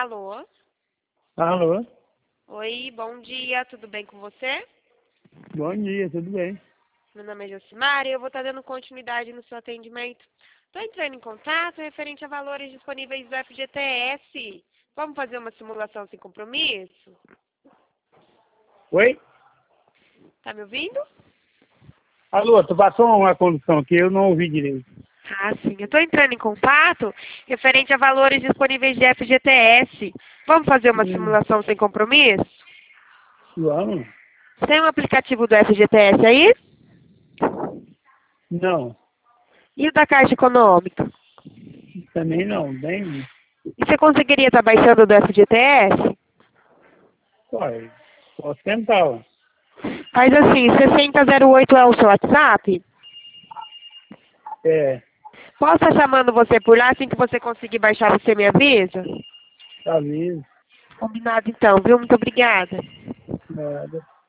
Alô? Alô? Oi, bom dia, tudo bem com você? Bom dia, tudo bem? Meu nome é Josimara e eu vou estar dando continuidade no seu atendimento. Estou entrando em contato referente a valores disponíveis do FGTS. Vamos fazer uma simulação sem compromisso? Oi? Tá me ouvindo? Alô, tu passou uma condução aqui, eu não ouvi direito. Ah, sim. Eu estou entrando em contato referente a valores disponíveis de FGTS. Vamos fazer uma simulação sem compromisso? Vamos? Tem um aplicativo do FGTS aí? Não, E o da Caixa Econômica? também não, bem. E você conseguiria estar baixando do FGTS? Ué, posso tentar, ó. Faz assim, 6008 é o seu WhatsApp? É, Posso estar chamando você por lá, assim que você conseguir baixar, você me avisa? avisa, Combinado então, viu? Muito obrigada. nada.